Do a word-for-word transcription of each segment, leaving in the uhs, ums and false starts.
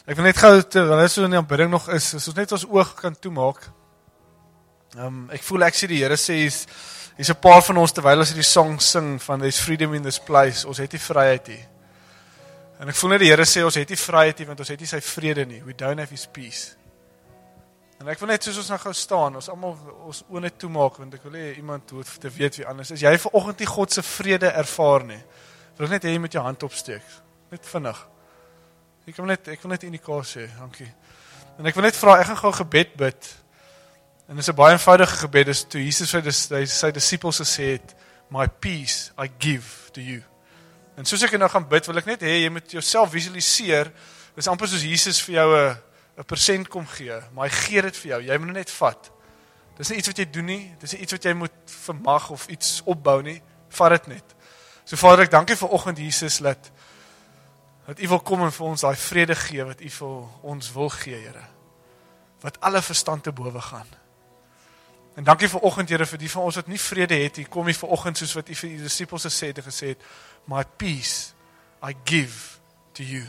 Ek wil net gou, terwyl hy so in die aanbidding nog is, as ons net ons oog kan toemaak. Um, ek voel ek sê die Here sê, hier's hier's 'n paar van ons, terwyl ons hierdie song sing, van there's freedom in this place, ons het nie vryheid hier. En ek voel net die Here sê, ons het nie vryheid hier, want ons het nie sy vrede nie, we don't have his peace. En ek wil net, soos ons nou gou staan, ons almal ons oë net toemaak, want ek wil hê iemand hoef te weet wie anders is. Jy vanoggend nie God se vrede ervaar nie, wil ek net hê jy met jou hand opsteek, net vinnig. Ek wil net, ek wil net indikasie sê, dankie. En ek wil net vra, ek gaan gou gebed bid. En dit is 'n baie eenvoudige gebed, dis toe Jesus vir sy, sy disippels gesê het, my peace I give to you. En soos ek nou gaan bid, wil ek net hê, jy moet jouself visualiseer, dis amper soos Jesus vir jou 'n 'n persent kom gee, maar hy gee dit vir jou, jy moet net vat. Dis nie iets wat jy doen nie, dis nie iets wat jy moet vermag of iets opbou nie, vat dit net. So Vader, ek dankie vir oggend Jesus, dat dat U wil kom en vir ons daai vrede gee, wat U vir ons wil gee, Here. Wat alle verstand te bowe gaan. En dankie vir oggend, Here, vir die van ons wat nie vrede het, U kom hier vir oggend, soos wat U vir U disippels gesê het, gesê het, my peace I give to you.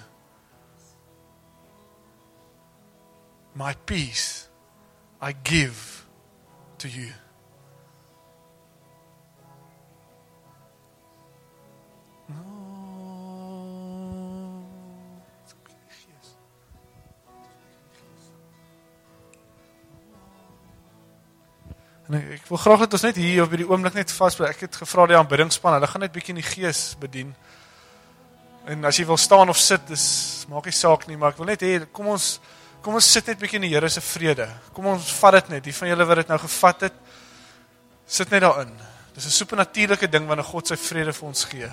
My peace I give to you. En ek, ek wil graag dat ons net hier op die oomblik net vasbly. Ek het gevra die aanbiddingsspan, hulle gaan net bietjie in die gees bedien. En as jy wil staan of sit, dis maak nie saak nie, maar ek wil net hê, kom ons kom ons sit net bietjie in die Here se vrede. Kom ons vat dit net. Die van julle wat dit nou gevat het, sit net daarin. Dis 'n supernatuurlike ding wanneer God sy vrede vir ons gee.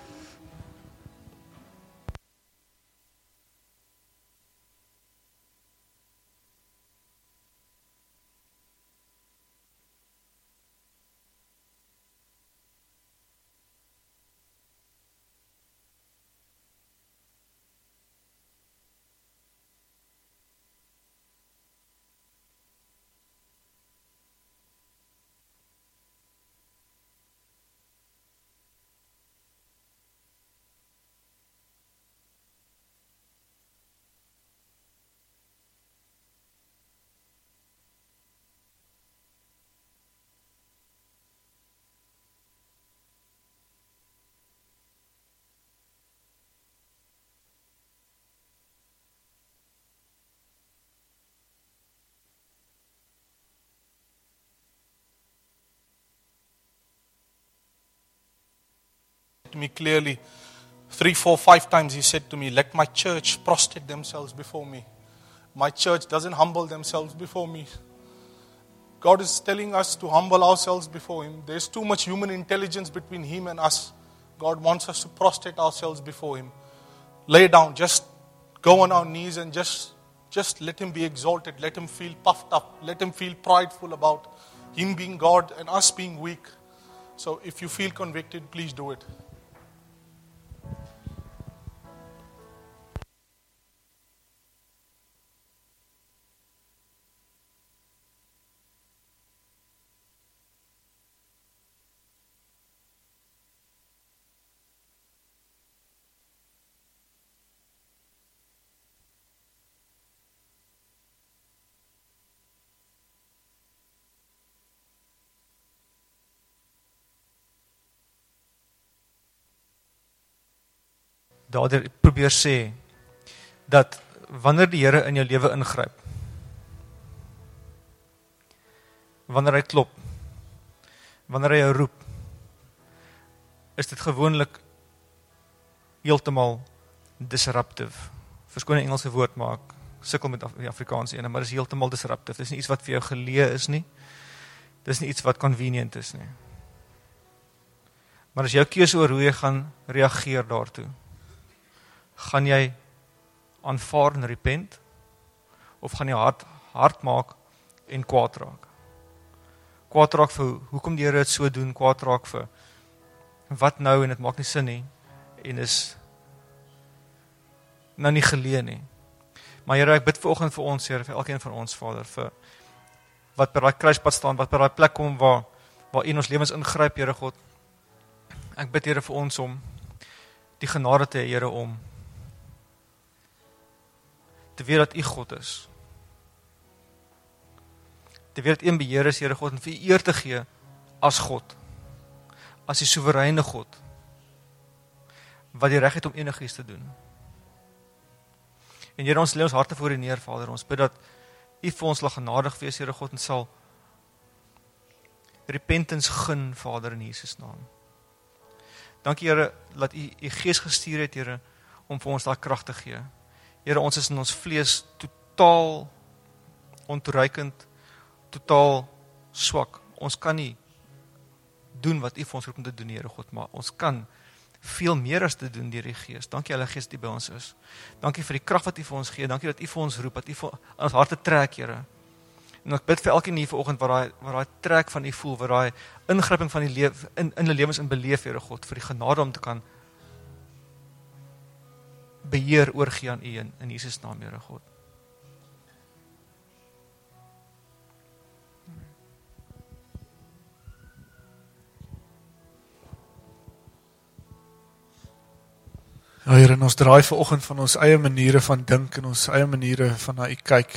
To me clearly, three, four, five times he said to me, let my church prostrate themselves before me. My church doesn't humble themselves before me. God is telling us to humble ourselves before Him. There's too much human intelligence between Him and us. God wants us to prostrate ourselves before Him. Lay down, just go on our knees and just, just let Him be exalted. Let Him feel puffed up. Let Him feel prideful about Him being God and us being weak. So if you feel convicted, please do it. Daardeur probeer sê, dat wanneer die Here in jou lewe ingryp, wanneer hy klop, wanneer hy jou roep, is dit gewoonlik heeltemal disruptive. Verskoon die Engelse woord, maar ek sukkel met die Afrikaanse ene, maar dit is heeltemal disruptive. Dit is nie iets wat vir jou geleë is nie, dit is nie iets wat convenient is nie. Maar as jou keuse oor hoe jy gaan reageer daartoe, gaan jy aanvaar en repent, of gaan jy hard, hard maak en kwaad raak? Kwaad raak vir, hoekom die Here het so doen, kwaad raak vir, wat nou, en het maak nie sin nie, en is nou nie geleë nie. Maar Here, ek bid vanoggend vir ons, Here, vir elkeen van ons, Vader, vir wat by daai kruispad staan, wat by daai plek kom, waar, waar in ons lewens ingryp, Here God. Ek bid, Here, vir ons om die genade te hê, Here, om te weet dat U God is. Te weet dat U in beheer is, Here God, en vir U eer te gee as God, as die soewereine God, wat die reg het om enigiets te doen. En Here, ons lê ons harte voor U neer, Vader, ons bid dat U vir ons sal genadig wees, Here God, en sal repentance gun, Vader, in Jesus naam. Dankie, Here, dat U U Gees gestuur het, Here, om vir ons daar krag te gee. Here, ons is in ons vlees totaal ontoereikend, totaal swak. Ons kan nie doen wat U vir ons roep om te doen, Here God, maar ons kan veel meer as te doen deur die Gees. Dankie, Heilige Gees, dat U by ons is. Dankie vir die krag wat U vir ons gee. Dankie dat U vir ons roep, dat U vir ons harte trek, Here. En ek bid vir elkeen hier vanoggend waar daai waar daai trek van U voel, waar daai ingryping van die lewe in in hulle lewens in beleef, Here God, vir die genade om te kan beheer oorgee aan U in, in Jesus naam, Here God. Ja, Here, en ons draai vanoggend van ons eie maniere van dink en ons eie maniere van na U kyk.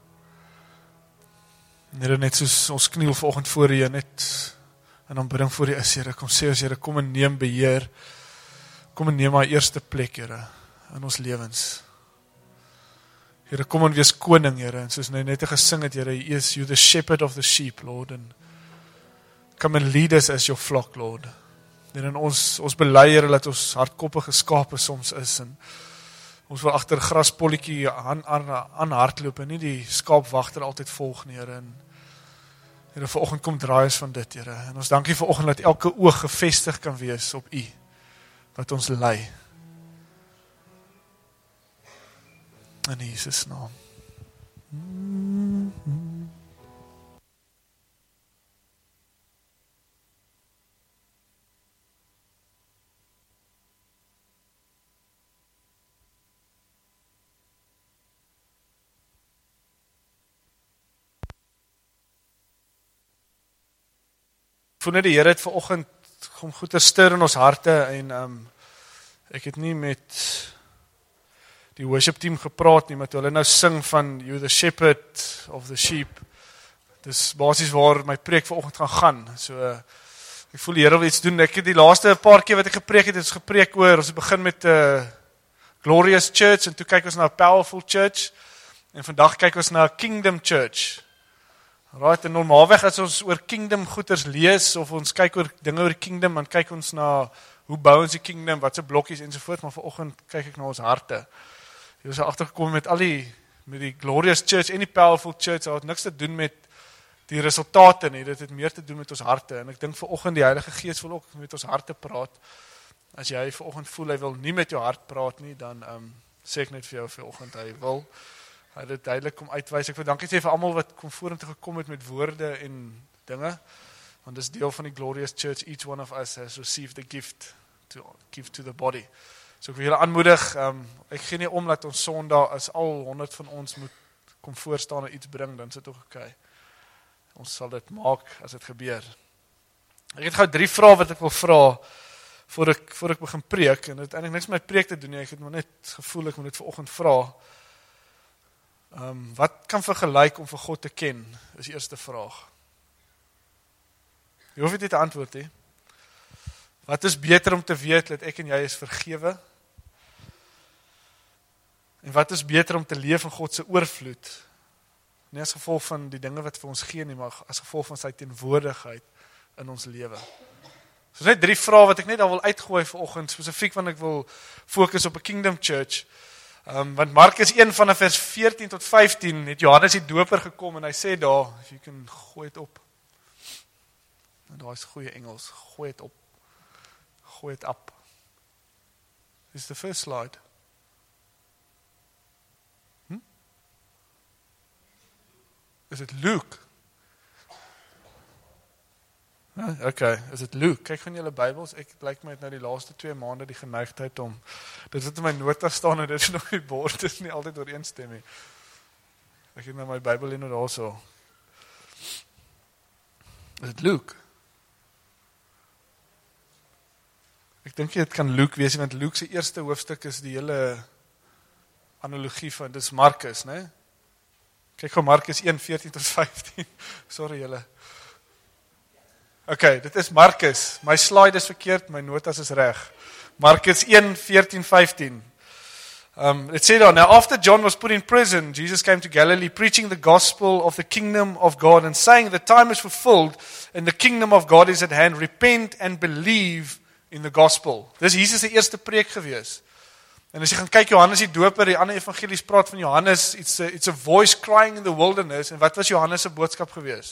Here, net soos ons kniel vanoggend voor U, net in aanbidding voor U is, Here, kom sê ons, Here, kom en neem beheer, kom en neem my eerste plek, Here, in ons lewens. Here, kom en wees koning, Here, en soos net gesing het, Here, He is you the shepherd of the sheep, Lord, and come and lead us as your flock, Lord. En ons, ons bely, Here, dat ons hardkoppige skape soms is, en ons wil agter graspolletjie aan, aan, aan hardloop, en nie die skaapwagter altyd volg nie, Here, en Here, vanoggend kom draai ons van dit, Here, en ons dankie vanoggend dat elke oog gefestig kan wees op U, wat ons lei. In Jesus naam. Ek voel net die Here het vanoggend om goed te stir in ons harte en um, ek het nie met die worship team gepraat nie, maar toe hulle nou sing van You the Shepherd of the Sheep. Dis basies waar my preek vanoggend gaan gaan. So ek voel die Here wil iets doen. Ek het die laaste paar keer wat ek gepreek het, het ons gepreek oor, ons het begin met 'n uh, Glorious Church en toe kyk ons na 'n Powerful Church en vandag kyk ons na 'n Kingdom Church. Right, en normaalweg as ons oor kingdom goeders lees, of ons kyk oor dinge oor kingdom, dan kyk ons na, hoe bou ons die kingdom, wat se blokkies ensovoort, maar vanoggend kyk ek na ons harte. Jy is agtergekom met al die, met die Glorious Church en die Powerful Church, dat het niks te doen met die resultate nie, dit het meer te doen met ons harte, en ek dink vanoggend die Heilige Gees wil ook met ons harte praat. As jy vanoggend voel, hy wil nie met jou hart praat nie, dan um, sê ek net vir jou vanoggend, hy wil, hy het dit duidelik kom uitwys. Ek wil dankie sê vir almal wat kom vorentoe gekom het met woorde en dinge, want dis deel van die Glorious Church. Each one of us has received the gift to give to the body. So ek wil julle aanmoedig, um, ek gee nie om dat ons Sondag, as al honderd van ons moet kom voorstaan en iets bring, dan sit ook okay. Ons sal dit maak as dit gebeur. Ek het gou drie vrae wat ek wil vra voor ek voor ek begin preek, en dit het eintlik niks met my preek te doen nie, ek het maar net gevoel ek moet dit vanoggend vra. Um, wat kan vergelyk om vir God te ken, is die eerste vraag. Jy hoef dit te antwoord, he. Wat is beter om te weet dat ek en jy is vergewe? En wat is beter om te leef in God se oorvloed? Nie as gevolg van die dinge wat vir ons gee nie, maar as gevolg van sy teenwoordigheid in ons lewe. So net drie vrae wat ek net al wil uitgooi vanoggend, spesifiek want ek wil fokus op 'n Kingdom Church. Um, want Markus een van vers veertien tot vyftien het Johannes die Doper gekom en hy sê daar, if you can gooi het op. En daar is goeie Engels, gooi het op. Gooi het op. This is the first slide. Hm? Is het Luke? Oké, okay. Is het Luke? Kyk van julle Bybels, ek blyk my het nou die laaste twee maande die geneigtheid om, dit wat in my nota staan en dit is nog die bord, is nie altyd ooreenstem nie. Ek het nou my Bybel in daar so. Is het Luke? Ek dink jy het kan Luke wees, want Luke se eerste hoofstuk is die hele analogie van, dis Markus, né? Kyk gou Markus een veertien tot vyftien. Sorry julle. Okay, dit is Markus. My slide is verkeerd, my notas is reg. Markus een veertien vyftien. Um, it said on, now after John was put in prison, Jesus came to Galilee preaching the gospel of the kingdom of God and saying the time is fulfilled and the kingdom of God is at hand. Repent and believe in the gospel. Dis Jesus se eerste preek gewees. En as jy gaan kyk Johannes die Doper, die ander evangelies praat van Johannes, it's a, it's a voice crying in the wilderness. En wat was Johannes se boodskap gewees?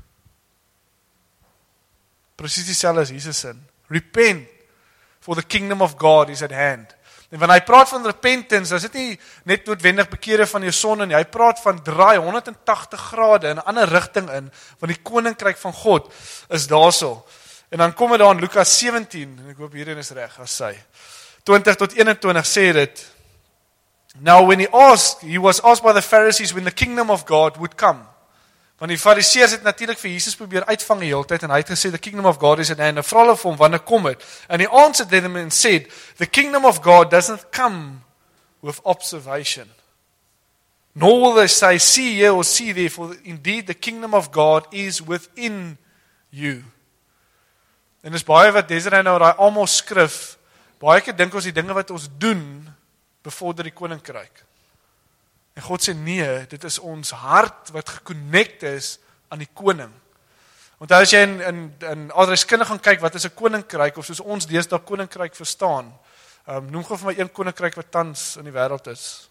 Presies dieselfde as Jesus sin. Repent, for the kingdom of God is at hand. En wanneer hy praat van repentance, dan is dit nie net noodwendig bekeer van jou sonde nie. Hy praat van draai honderdtagtig grade in 'n ander rigting in, want die koninkryk van God is daarso. En dan kom dit daar in Lukas sewentien, en ek hoop hierin is reg as sy. twintig tot eenentwintig sê dit, now when he asked, he was asked by the Pharisees when the kingdom of God would come. Want die Fariseërs het natuurlik vir Jesus probeer uitvang die hele tyd, en hy het gesê, the kingdom of God is at hand. En vra hulle vir hom, wanneer kom het? And he answered them and said, the kingdom of God doesn't come with observation. Nor will they say, see here or see there, for indeed the kingdom of God is within you. En dis baie wat Desiree nou daai almal skrif, baie keer dink ons die dinge wat ons doen, bevorder die koninkryk. En God sê nee, dit is ons hart wat geconnect is aan die koning. Want as jy in, in, in adreskundig gaan kyk, wat is 'n koninkryk, of soos ons deesdae koninkryk verstaan, um, noem gou vir my een koninkryk wat tans in die wêreld is.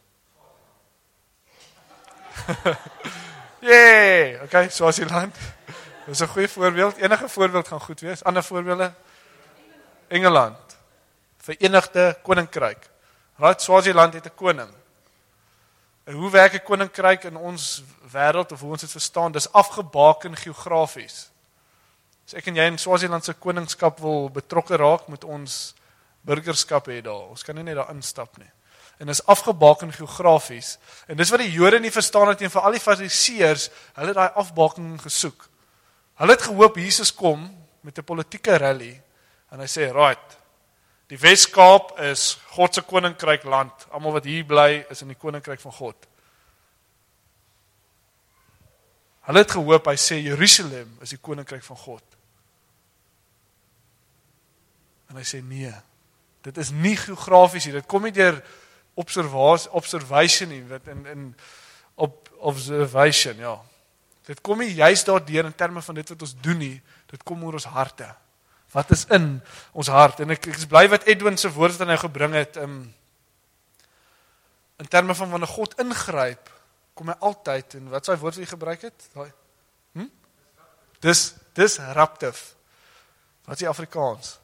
Yay, okay, Swaziland. Dis 'n goeie voorbeeld, enige voorbeeld gaan goed wees. Ander voorbeelde? Engeland. Verenigde Koninkryk. Right, Swaziland het 'n koning. En hoe werk 'n koninkryk in ons wêreld, of hoe ons dit verstaan, dis afgebaken geografies. As ek en jy in Swaziland se koningskap wil betrokke raak, moet ons burgerskap hê daar. Ons kan nie net daar instap nie. En dis afgebaken geografies. En dis wat die Jode nie verstaan het, en vir al die Fariseërs, hulle het daai afbakening gesoek. Hulle het gehoop Jesus kom met 'n politieke rally, en hy sê, right, die Wes-Kaap is God se koninkryk land. Almal wat hier bly is in die koninkryk van God. Hulle het gehoop, hy sê Jerusalem is die koninkryk van God. En hy sê nee, dit is nie geografies nie, dit kom nie deur observation nie, wat in, in op, observation, ja. Dit kom nie juist daardeur in terme van dit wat ons doen nie, dit kom oor ons harte. Wat is in ons hart? En ek, ek is bly wat Edwin se woord wat hy nou gebring het, um, in terme van wanneer God ingryp, kom hy altyd, en wat sy woord wat hy gebruik het? Hm? Dis, disruptive. Wat is die Afrikaans?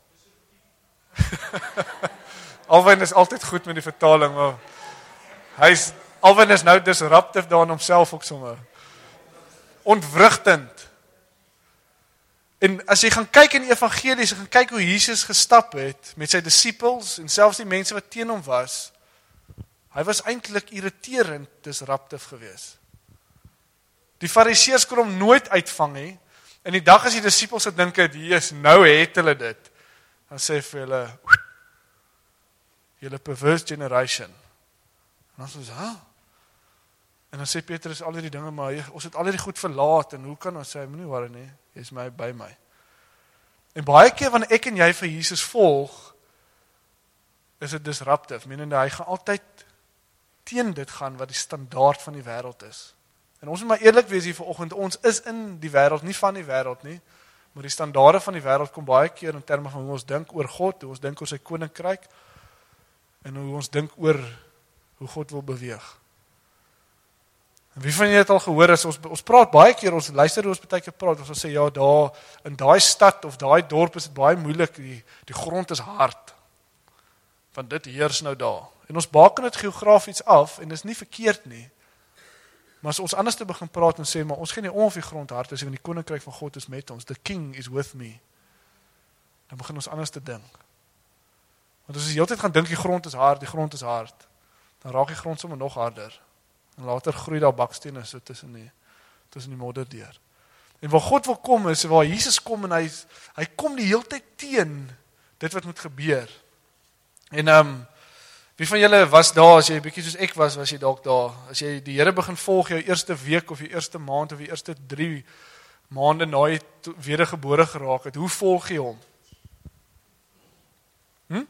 Alwyn is altyd goed met die vertaling, maar hy is, Alwyn is nou disruptive daar in homself ook sommer. Ontwrigtend. En as jy gaan kyk in die evangelies, jy gaan kyk hoe Jesus gestap het met sy disippels en selfs die mense wat teen hom was, hy was eintlik irriterend disruptief geweest. Die Fariseërs kon hom nooit uitvang nie, en die dag as die disippels het dink het, Jesus, nou het hulle dit, dan sê vir hulle, julle perverse generation. En dan sê huh? En dan sê Petrus al die dinge, maar ons het al die goed verlaat, en hoe kan ons sê, moenie worry nie, jy is my by my. En baie keer wanneer ek en jy vir Jesus volg, is dit disruptief, menende hy gaan altyd teen dit gaan wat die standaard van die wêreld is. En ons moet maar eerlik wees hier vanoggend, ons is in die wêreld, nie van die wêreld nie, maar die standaarde van die wêreld kom baie keer in terme van hoe ons dink oor God, hoe ons dink oor sy koninkryk, en hoe ons dink oor hoe God wil beweeg. En wie van julle het al gehoor, as ons, ons praat baie keer, ons luister hoe ons baie keer praat, ons sê, ja, daar, in daai stad of daai dorp is dit baie moeilik, die, die grond is hard, want dit heers nou daar. En ons baken dit geografies af, en dit is nie verkeerd nie, maar as ons anders te begin praat en sê, maar ons gaan nie om of die grond hard is, want die koninkryk van God is met ons, the king is with me, dan begin ons anders te dink. Want as ons die hele tyd gaan dink, die grond is hard, die grond is hard, dan raak die grond sommer nog harder, en later groei daar bakstene so tussen die, tussen die modder deur. En waar God wil kom is, waar Jesus kom, en hy, hy kom die hele tyd teen dit wat moet gebeur. En um, Wie van julle was daar, as jy bietjie soos ek was, was jy dalk daar, as jy die Here begin volg jou eerste week of jou eerste maand of jou eerste drie maande na jy wedergebore geraak het, hoe volg jy hom? Hm?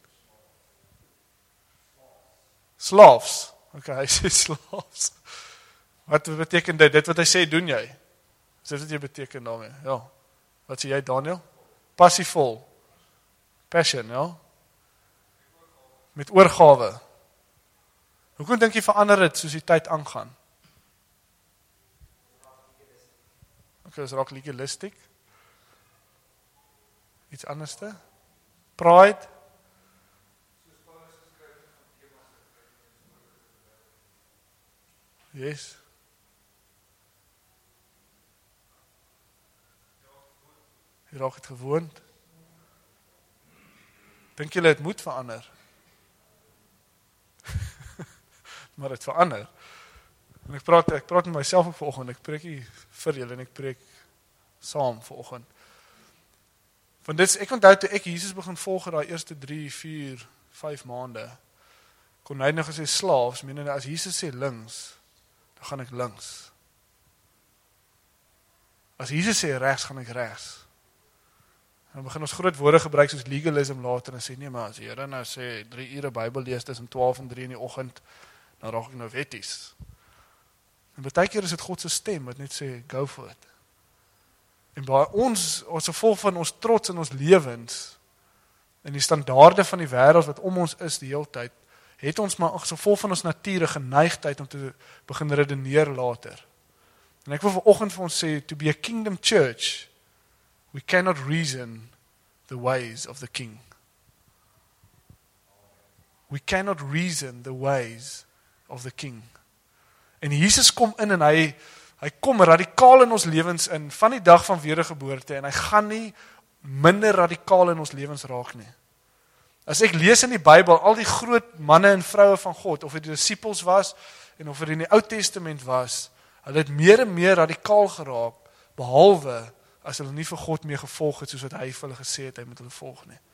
Slaafs. Ok, hy sê slaafs. Wat beteken dit? Dit wat hy sê, doen jy? Is dit wat jy beteken daarmee? Ja. Wat sê jy, Daniel? Passievol. Passion, ja? Met oorgawe. Hoekom dink jy verander dit soos die tyd aangaan? Ok, is raak legalistic. Iets anderste? Pride. Yes. Jy raak het gewoond. Dink julle het moet verander? Maar het verander. En ek praat, ek praat met myself op vanoggend, ek preek nie vir julle en ek preek saam vanoggend. Want dit, ek onthou toe ek Jesus begin volg daai eerste drie, vier, vyf maande, kon hy nog gesê slaafs, menende as Jesus sê links, dan gaan ek links. As Jesus sê regs, gaan ek regs. En dan begin ons groot woorde gebruik soos legalism later en sê, nee maar as die Here nou sê, drie ure Bybel lees tussen twaalf en drie in die oggend, dan raak ek nou wetties. En baie keer is dit God se stem wat net sê, go for it. En by ons, as gevolg van ons trots in ons lewens, en die standaarde van die wêreld wat om ons is die hele tyd, het ons maar as gevolg van ons nature geneigtheid om te begin redeneer later. En ek wil vanoggend vir ons sê, to be a kingdom church, we cannot reason the ways of the king. We cannot reason the ways of the king. En Jesus kom in en hy, hy kom radikaal in ons lewens in, van die dag van wedergeboorte, en hy gaan nie minder radikaal in ons lewens raak nie. As ek lees in die Bybel, al die groot manne en vroue van God, of dit die disciples was, en of dit in die Ou Testament was, hulle het meer en meer radikaal geraak, behalwe as hulle nie vir God meer gevolg het, soos wat hy vir hulle gesê het, hy moet hulle volg nie.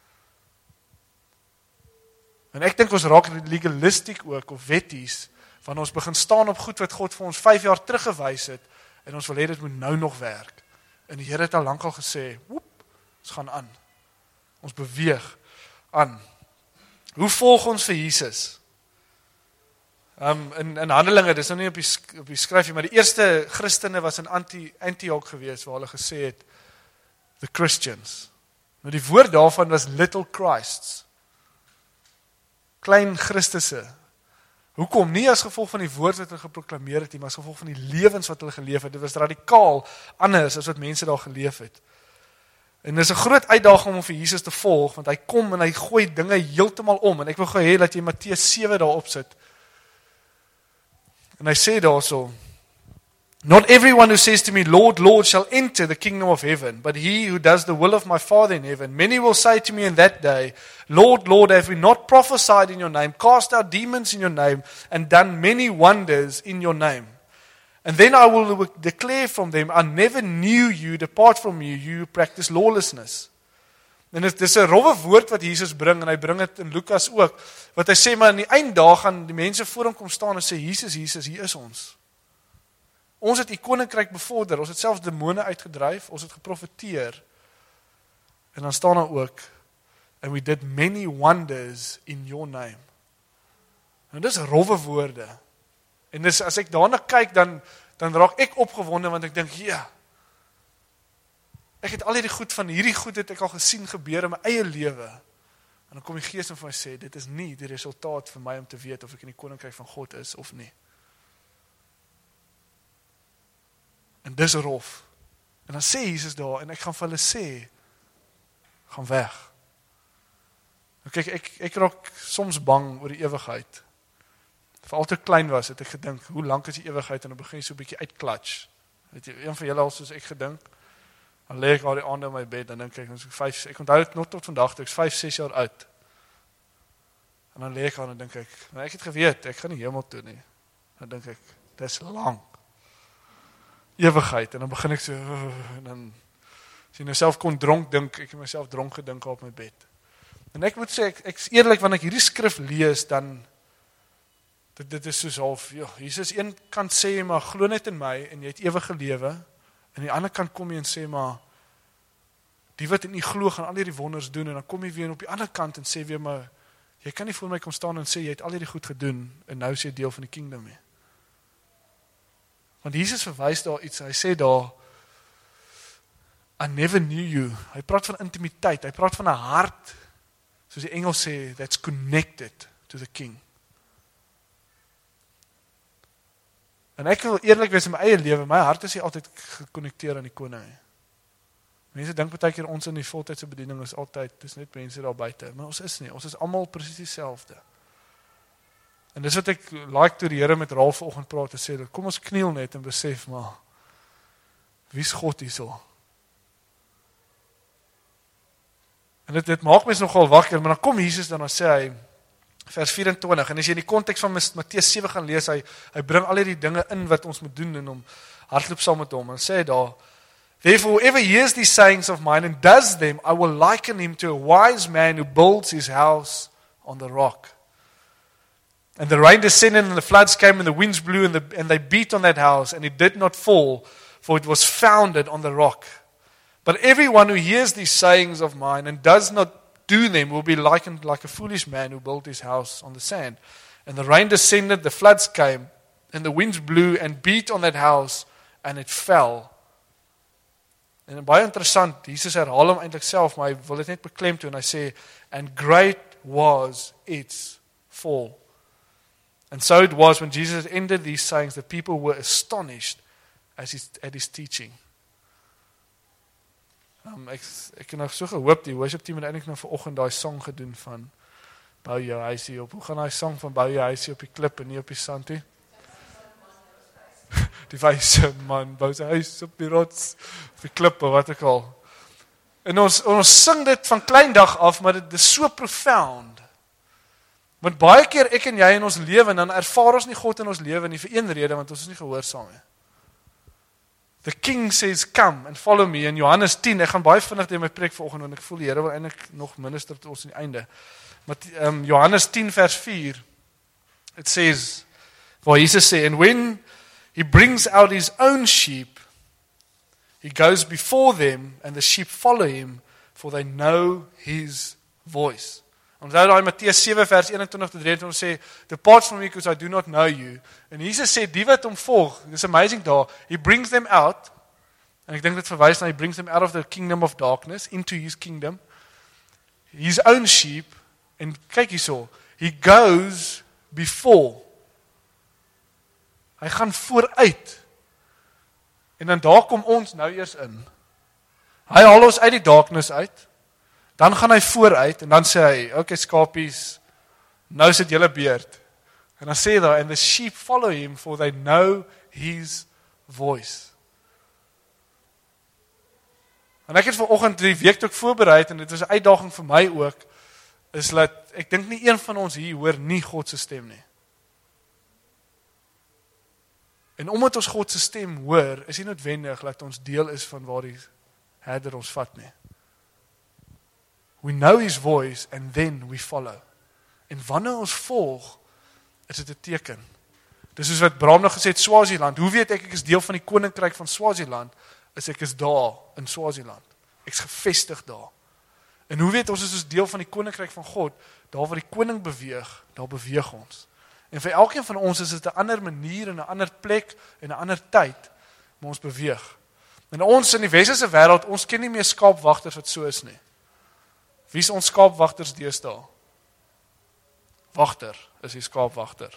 En ek dink ons raak legalistic ook, of wetties, van ons begin staan op goed wat God vir ons vyf jaar teruggewys het, en ons wil hê dit moet nou nog werk. En die Here het al lank al gesê, woep, ons gaan aan. Ons beweeg aan. Hoe volg ons vir Jesus? Um, in, in Handelinge, dis nou nie op die, op die skryfie, maar die eerste Christene was in Antioch gewees, waar hulle gesê het, the Christians. Nou die woord daarvan was little Christs. Klein Christusse. Hoekom? Nie as gevolg van die woord wat hulle geproklameer het, maar as gevolg van die lewens wat hulle geleef het. Dit was radikaal anders as wat mense daar geleef het. En dit is 'n groot uitdaging om vir Jesus te volg, want hy kom en hy gooi dinge heeltemal om, en ek wil gou hê dat jy Matteus sewe daarop sit. En hy sê daarso, not everyone who says to me, Lord, Lord, shall enter the kingdom of heaven, but he who does the will of my Father in heaven. Many will say to me in that day, Lord, Lord, have we not prophesied in your name, cast out demons in your name, and done many wonders in your name? And then I will declare from them, I never knew you, depart from you, you who practice lawlessness. En dit is 'n rowwe woord wat Jesus bring, en hy bring dit in Lukas ook, wat hy sê, maar in die einddae gaan die mense voor hom kom staan en sê, Jesus, Jesus, hier is ons. Ons het die koninkryk bevorder, ons het selfs demone uitgedryf, ons het geprofeteer, en dan staan daar ook, and we did many wonders in your name. En dis rowwe woorde, en dis, as ek daarna kyk, dan, dan raak ek opgewonde, want ek dink, ja, ek het al hierdie goed van, hierdie goed het ek al gesien gebeur in my eie lewe, en dan kom die Gees en vir my sê, dit is nie die resultaat vir my om te weet of ek in die koninkryk van God is of nie. En dis rof. En dan sê Jesus daar, en ek gaan vir hulle sê, gaan weg. En kyk, ek, ek raak soms bang oor die ewigheid. Veral toe klein was, het ek gedink, hoe lang is die ewigheid, en dan begin jy so 'n bietjie uitklatsch. Weet jy, een van julle al soos ek gedink, dan lê ek al die aande in my bed, en dan dink ek, ek, vijf, ek onthou dit nog tot vandag, ek is vyf, ses jaar oud. En dan lê ek aan en dink ek, nou ek het geweet, ek gaan nie hemel toe nie. Dan dink ek, dit is lang. Ewigheid, en dan begin ek so, en dan, as jy nou self kon dronk dink, ek het myself dronk gedink op my bed. En ek moet sê, ek, ek is eerlik, wanneer ek hierdie skrif lees, dan, dit, dit is soos half, ja, Jesus een kant sê, maar glo net in my, en jy het ewige lewe, en aan die ander kant kom jy en sê, maar, die wat in u glo, gaan al hierdie wonders doen, en dan kom jy weer op die ander kant, en sê weer, maar, jy kan nie voor my kom staan, en sê, jy het al hierdie goed gedoen, en nou is jy deel van die kingdom mee. Want Jesus verwys daar iets, hy sê daar, I never knew you. Hy praat van intimiteit, hy praat van 'n hart, soos die Engels sê, that's connected to the king. En ek wil eerlik wees in my eie lewe, my hart is nie altyd gekonnekteer aan die koning. Mense dink baie keer ons in die voltydse bediening is altyd, dis net mense daar buite, maar ons is nie, ons is almal presies dieselfde. En dis wat ek like toe die Here met Ralf vanoggend praat en sê, kom ons kniel net en besef maar, wie's God hierso? En dit, dit maak mens nogal wakker, maar dan kom Jesus dan, dan sê hy, vers vyf-en-twintig, en as jy in die konteks van Matteus sewe gaan lees, hy, hy bring al die dinge in wat ons moet doen, en om hardloop saam met hom, en sê hy daar, therefore whoever hears these sayings of mine and does them, I will liken him to a wise man who builds his house on the rock. And the rain descended and the floods came and the winds blew and, the, and they beat on that house and it did not fall, for it was founded on the rock. But everyone who hears these sayings of mine and does not do them will be likened like a foolish man who built his house on the sand. And the rain descended, the floods came, and the winds blew and beat on that house, and it fell. En baie interessant, Jesus herhaal hom eintlik self, maar hy wil dit net beklemtoon, en hy sê, and great was its fall. And so it was when Jesus ended these sayings, the people were astonished as he, at his teaching. Um, ek, ek het nog so gehoop, die worship team het eintlik nou vanoggend daai song gedoen van bou jou huisie op. Hoe gaan daai song van bou jou huisie op die klip en nie op die sand nie? Die wyse man bou sy huis op die rots, op die klip of wat ek al. En ons, ons sing dit van klein dag af, maar dit is so profound. Want baie keer ek en jy in ons lewe, en dan ervaar ons nie God in ons lewe nie, vir een rede, want ons is nie gehoorsaam nie. The king says, come and follow me, in Johannes ten, ek gaan baie vinnig deur my preek vanoggend, want ek voel die Here wil eintlik nog minister tot ons aan die einde. Maar um, Johannes ten vers vier, it says, waar Jesus sê, and when he brings out his own sheep, he goes before them, and the sheep follow him, for they know his voice. Onthou daai Matteus sewe vers eenentwintig tot drieëntwintig sê, depart from me because I do not know you. En Jesus sê, die wat hom volg, dis amazing daar, he brings them out, en ek dink dit verwys na, he brings them out of the kingdom of darkness, into his kingdom, his own sheep, en kyk hierso, he goes before, hy gaan vooruit, en dan daar kom ons nou eers in, hy haal ons uit die darkness uit, dan gaan hy vooruit, en dan sê hy, okay skapies, nou sit julle beurt. En dan sê hy daar, and the sheep follow him, for they know his voice. En ek het vanoggend die week ook voorbereid, en dit was 'n uitdaging vir my ook, is dat, ek dink nie een van ons hier hoor nie God se stem nie. En omdat ons God se stem hoor, is nie noodwendig dat ons deel is van waar die herder ons vat nie. We know his voice and then we follow. En wanneer ons volg, is dit 'n teken. Dis soos wat Bram nog gesê het, Swaziland. Hoe weet ek ek is deel van die koninkryk van Swaziland? Is ek is daar in Swaziland. Ek is gevestig daar. En hoe weet ons is ons deel van die koninkryk van God? Daar waar die koning beweeg, daar beweeg ons. En vir elkeen van ons is dit 'n ander manier en 'n ander plek en 'n ander tyd, maar ons beweeg. En ons in die westerse wêreld, ons ken nie meer skaapwagters wat so is nie. Wie is ons skaapwagters deesdae? Wagter is die skaapwagter.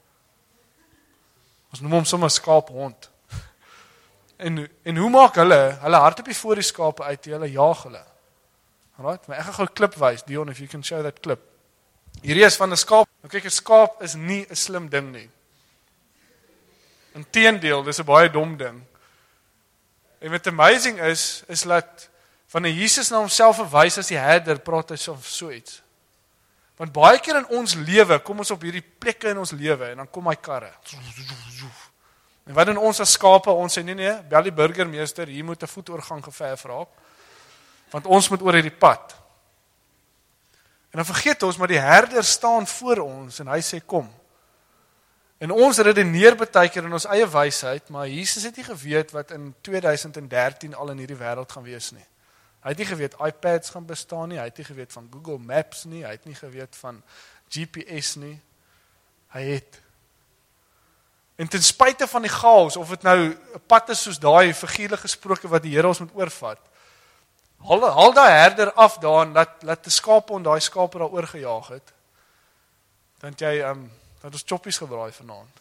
Ons noem hom sommer skaaphond. En, en hoe maak hulle? Hulle hardloop voor die skape uit, hulle jaag hulle. Alright, maar ek gaan gou 'n klip wys, Dion, if you can show that clip. Hierdie is van 'n skaap. Nou kyk, 'n skaap is nie 'n slim ding nie. Inteendeel, dis 'n baie dom ding. En wat amazing is, is dat wanneer Jesus na homself verwys as die herder, praat hy so so iets. Want baie keer in ons lewe, kom ons op hierdie plekke in ons lewe, en dan kom hy karre. En wat doen ons as skape? Ons sê, nee nee, bel die burgemeester, hier moet 'n voetoorgang geverf raak, want ons moet oor hierdie pad. En dan vergeet ons, maar die herder staan voor ons en hy sê kom. En ons redeneer baie keer in ons eie wysheid, maar Jesus het nie geweet wat in twintig dertien al in hierdie wêreld gaan wees nie. Hy het nie geweet iPads gaan bestaan nie, hy het nie geweet van Google Maps nie, hy het nie geweet van G P S nie. Hy het. En ten spyte van die chaos, of het nou 'n pad is soos daai figuurlik gesproke wat die Here ons moet oorvat, haal, haal daai herder af daar en laat, laat die skape en daai skape daar oorgejaag het, dan jy, um, dat ons choppies gebraai vanaand.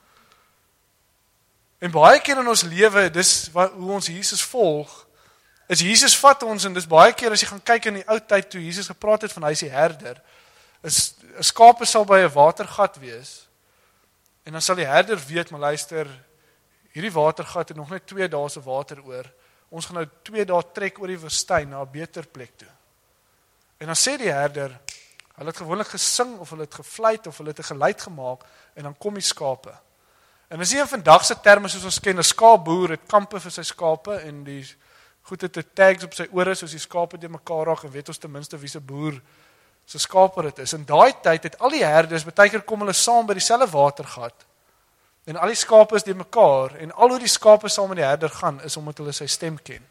En baie keer in ons lewe, dis wat, hoe ons Jesus volg, is Jesus vat ons, en dis baie keer as jy gaan kyk in die ou tyd toe Jesus gepraat het van hy is die herder, is 'n skape sal by 'n watergat wees, en dan sal die herder weet, maar luister, hierdie watergat het nog net twee dae se water oor, ons gaan nou twee dae trek oor die woestyn na 'n beter plek toe. En dan sê die herder, hulle het gewoonlik gesing, of hulle het gefluit, of hulle het 'n geluid gemaak, en dan kom die skape. En as jy in vandag se terme soos ons ken, 'n skaapboer het kampe vir sy skape, en die goed het 'n tags op sy ore, soos die skape te mekaar raak, en weet ons ten minste wie se boer se skape dit is. In daai tyd het al die herders, baie keer kom hulle saam by dieselfde watergat, en al die skape is die mekaar, en al hoe die skape saam met die herder gaan, is omdat hulle sy stem ken.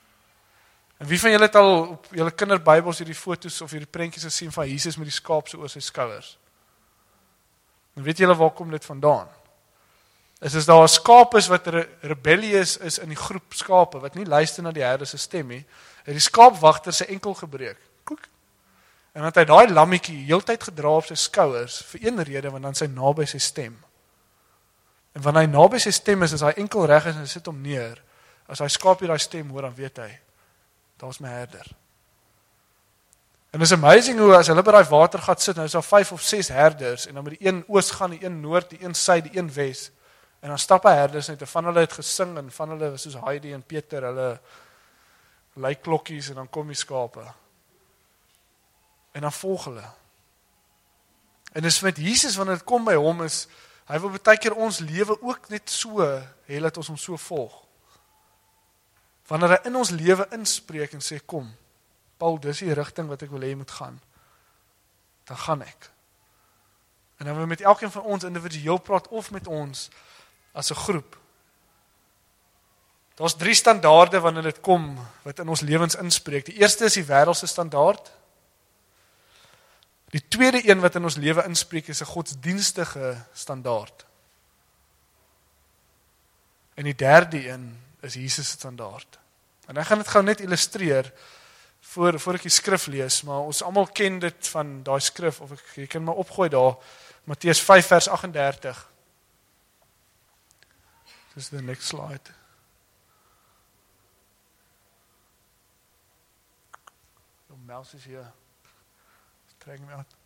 En wie van julle het al op julle kinderbybels hierdie foto's of hierdie prentjies gesien van Jesus met die skaap so oor sy skouers? En weet julle waar kom dit vandaan? Is as daar 'n skaap is wat re rebellious is in die groep skape, wat nie luister na die herder se stem nie, het die skaapwagter sy enkel gebreek. Koek. En dan het hy daai lammetjie heeltyd gedra op sy skouers, vir een rede, want dan sy naby sy stem. En wanneer hy naby sy stem is, is hy enkel reg is en hy sit hom neer, as hy skaapie daai stem hoor, dan weet hy, daar's my herder. En is amazing hoe, as hulle by daai watergat sit, nou is daar vyf of ses herders, en dan met die een oos gaan, die een noord, die een suid, die een wes, en dan stap hy herders net, en van hulle het gesing, en van hulle, soos Heidi en Peter, hulle lei klokkies, en dan kom die skape. En dan volg hulle. En dis met Jesus, wanneer dit kom by hom, is, hy wil baie keer ons lewe ook net so, hê dat ons hom so volg. Wanneer hy in ons lewe inspreek en sê, kom, Paul, dis die rigting wat ek wil hê jy moet gaan, dan gaan ek. En dan wil met elkeen van ons individueel praat, of met ons, as 'n groep. Daar's drie standaarde wanneer dit kom, wat in ons lewens inspreek. Die eerste is die wêreldse standaard. Die tweede een wat in ons lewe inspreek, is 'n godsdienstige standaard. En die derde een is Jesus se standaard. En ek gaan dit gou net illustreer, voor, voor ek die skrif lees, maar ons almal ken dit van daai skrif, of ek, jy kan maar opgooi daar, Matteus vyf vers agt en dertig. Dis the next slide. Your mouse is here. Trek hom uit.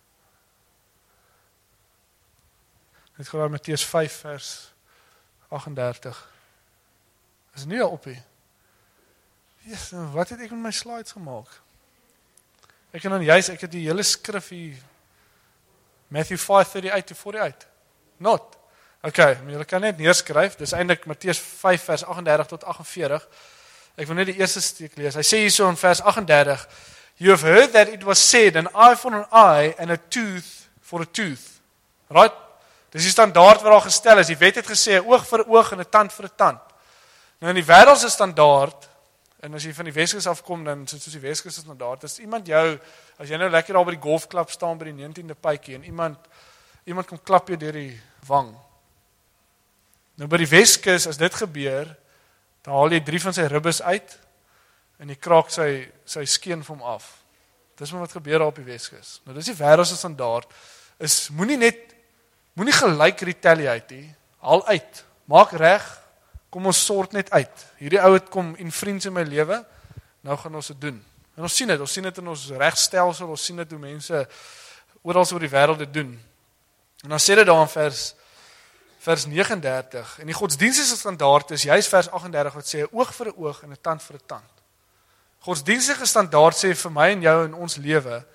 Dit gaan Matteus vyf vers agt en dertig. Is nie op hier. Yes, wat het ek met my slides gemaak? Ek kan dan juist, ek het die hele skrif hier, Matthew vyf thirty-eight to forty-eight. Not. Okay, maar julle kan net neerskryf, dis eintlik Matteus vyf vers agt en dertig tot agt en veertig. Ek wil net die eerste stuk lees. Hy sê hierso in vers agt en dertig, you have heard that it was said, an eye for an eye and a tooth for a tooth. Right? Dis die standaard wat daar gestel is. Die wet het gesê, oog vir oog en 'n tand vir 'n tand. Nou in die wêreldse standaard, en as jy van die Weskus afkom, dan soos die Weskus standaard, as iemand jou, as jy nou lekker daar by die golfklub staan by die negentiende pytjie, en iemand, iemand kom klap jou deur die wang. Nou by die Weskus, as dit gebeur, dan haal jy drie van sy ribbes uit, en jy kraak sy, sy skeen vir hom af. Dis maar wat gebeur daar op die Weskus. Nou dis die wêreldse standaard, is, moenie net, moenie gelyk retaliate nie, haal uit, maak reg, kom ons sort net uit. Hierdie ou het kom in vriends in my lewe, nou gaan ons dit doen. En ons sien dit, ons sien dit in ons regstelsel, ons sien dit hoe mense oral oor die wêreld dit doen. En dan sê dit daar in vers vers nege en dertig, en die godsdienstige standaard is juist vers agt en dertig wat sê 'n oog vir 'n oog en 'n tand vir 'n tand. Godsdienstige standaard sê vir my en jou in ons lewe,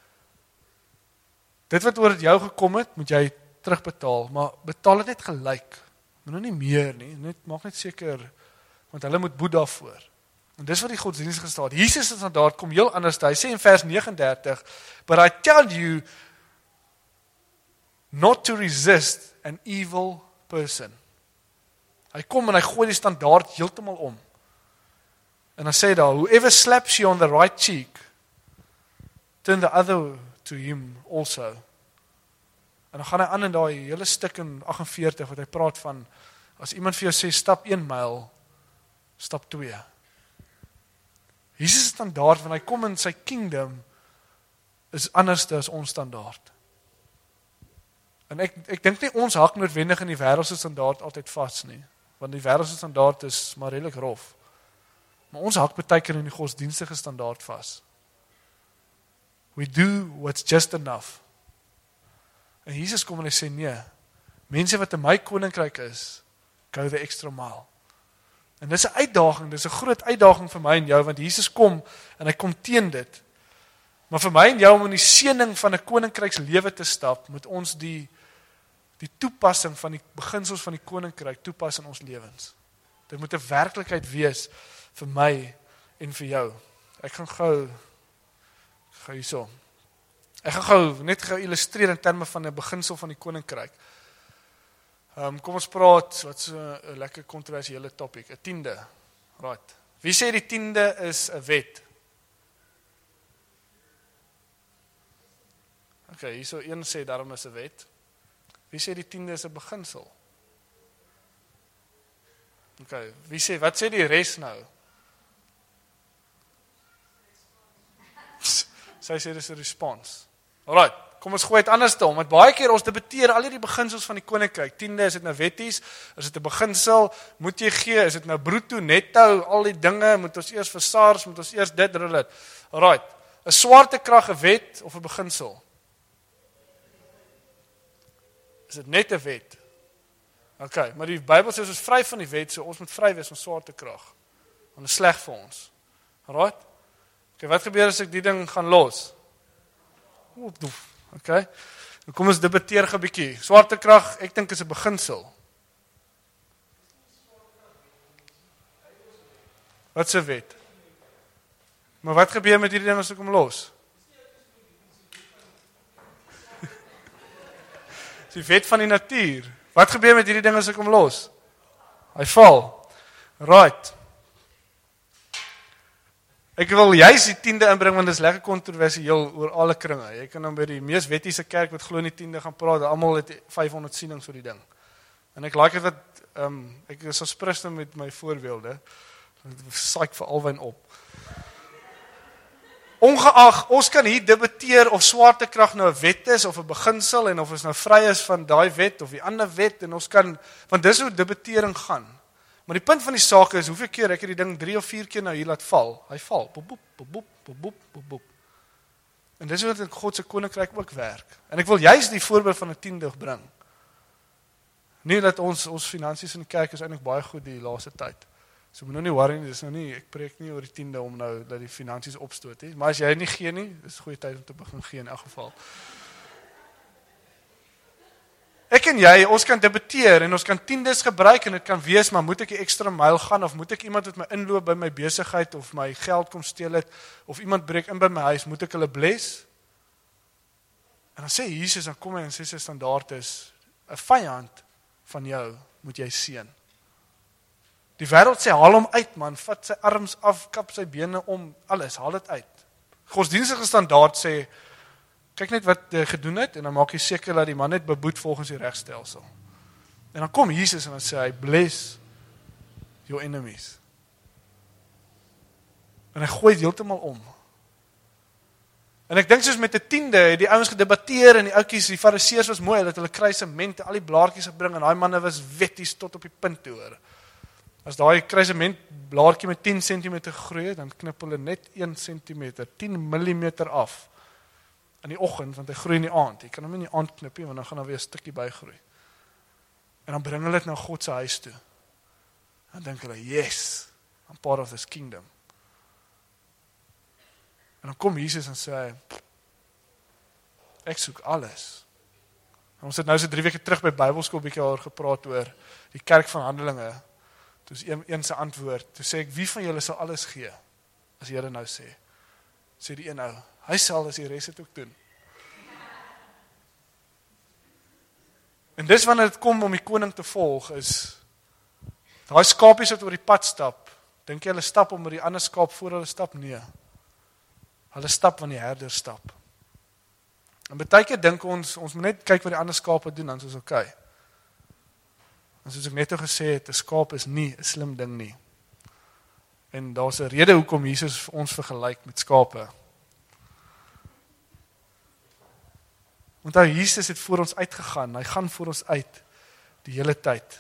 dit wat oor jou gekom het, moet jy terugbetaal, maar betaal dit net gelyk. Moet nou nie meer nie, net maak net seker, want hulle moet boet daarvoor. En dis wat die godsdienstige staat. Jesus se standaard kom heel anders. Hy sê in vers nege en dertig, but I tell you not to resist an evil person. Hy kom en hy gooi die standaard heeltemal om. En dan sê daar, whoever slaps you on the right cheek, turn the other to him also. En dan gaan hy aan in daai hele stuk in agt en veertig, wat hy praat van, as iemand vir jou sê, stap een myl, stap twee. Jesus se standaard, wanneer hy kom in sy kingdom, is anders as ons standaard. En ek, ek dink nie ons hak noodwendig in die wêreldse standaard altyd vas nie, want die wêreldse standaard is maar redelik rof. Maar ons hak baie keer in die godsdienstige standaard vas. We do what's just enough. En Jesus kom en hy sê, nee, mense wat in my koninkryk is, go the extra mile. En dis 'n uitdaging, dis 'n groot uitdaging vir my en jou, want Jesus kom en hy kom teen dit. Maar vir my en jou om in die seëning van 'n koninkrykslewe te stap, moet ons die die toepassing van die beginsels van die koninkryk toepas in ons lewens. Dit moet 'n werklikheid wees vir my en vir jou. Ek gaan gou gou hierso. Ek gaan gou net gou illustreer in terme van 'n beginsel van die koninkryk. Um, kom ons praat, wat so 'n lekker kontroversiële topic, 'n tiende. Right. Wie sê die tiende is 'n wet? Okay, hierso een sê daarom is 'n wet. Wie sê die tiende is 'n beginsel? Okay, wie sê, wat sê die res nou? Sy sê dis 'n respons. Alright, kom ons gooi dit anders te om, want baie keer ons debatteer al hierdie beginsels van die koninkryk. Tiende, is dit nou wetties? Is dit 'n beginsel? Moet jy gee? Is dit nou bruto, netto, al die dinge? Moet ons eers vir SARS, moet ons eers dit, dit. Alright, 'n swaartekrag 'n wet of 'n beginsel? Is dit net 'n wet? Okay, maar die Bybel sê ons is vry van die wet, so ons moet vry wees van swaartekrag. Want dit is sleg vir ons. Alright? Okay, wat gebeur as ek die ding gaan los? Okay, kom ons debatteer gou 'n bietjie. Swaartekrag, ek dink is 'n beginsel. Wat se wet? Maar wat gebeur met hierdie ding as ek hom los? Die wet van die natuur. Wat gebeur met hierdie ding as ek hom los? Hy val. Right. Ek wil juist die tiende inbring, want dit is lekker kontroversieel oor alle kringe. Jy kan dan by die mees wettiese kerk wat glo in die tiende gaan praat, almal het vyfhonderd sienings oor die ding. En ek like dit wat, um, ek is so sprus met my voorbeelde, ek saik vir alwyn op. Ongeag, ons kan hier debatteer of swaartekrag nou 'n wet is, of 'n beginsel, en of ons nou vry is van daai wet, of die ander wet, en ons kan, want dis hoe debattering gaan. Maar die punt van die saak is, hoeveel keer ek het die ding drie of vier keer nou hier laat val, hy val, boep, boep, boep, boep, boep, boep, boep. En dis wat in God se koninkryk ook werk. En ek wil juist die voorbeeld van 'n tiende bring. Nie dat ons, ons finansies in die kerk is eintlik baie goed die laaste tyd. So moet nou nie worry nie, dis nou nie, ek preek nie oor die tiende om nou, dat die finansies opstoot nie. Maar as jy nie gee nie, is 'n goeie tyd om te begin gee in elk geval. Ek en jy, ons kan debatteer en ons kan tiendes gebruik en dit kan wees, maar moet ek 'n ekstra myl gaan of moet ek iemand wat my inloop by my besigheid of my geld kom steel het of iemand breek in by my huis, moet ek hulle bless? En dan sê Jesus, dan kom hy en sê sy standaard is 'n vyand van jou moet jy seën. Die wêreld sê haal hom uit man, vat sy arms af, kap sy bene om, alles, haal dit uit. Godsdienstige standaard sê kyk net wat jy gedoen het, en dan maak jy seker dat die man net beboet volgens die regstelsel. En dan kom Jesus en dan sê hy, bless your enemies. En hy gooi dit heeltemal om. En ek dink soos met 'n tiende, die ouens gedebatteer en die ouetjies, die fariseërs was mooi, dat hulle kruisemente, al die blaartjies gebring, en daai manne was wetties tot op die punt toe hoor. As daai kruisement blaartjie met tien sentimeter groei, dan knip hulle net een sentimeter, tien millimeter af. In die oggend, want hy groei in die aand. Jy kan hom nie in die aand knip nie, want dan gaan daar weer 'n stukkie bygroei. En dan bring hulle dit na God se huis toe. Dan dink hulle, yes, I'm part of this kingdom. En dan kom Jesus en sê, ek soek alles. En ons het nou so drie weke terug by Bybelskool bietjie oor gepraat oor die kerk van Handelinge. Toe is een, een se antwoord, toe sê ek, wie van julle sal alles gee, as die Here nou sê, sê die een ou, hy sal as die res het ook doen. En dis wanneer dit kom om die koning te volg, is, daai skaapies wat oor die pad stap, dink jy hulle stap om oor die ander skaap voor hulle stap? Nee. Hulle stap wanneer die herder stap. En baie keer dink ons, ons moet net kyk wat die ander skape doen, dan is ons okay. En soos ek net al gesê het, 'n skaap is nie 'n slim ding nie. En daar's 'n rede hoekom Jesus ons vergelyk met skape. Want hy Jesus het voor ons uitgegaan, hy gaan voor ons uit die hele tyd.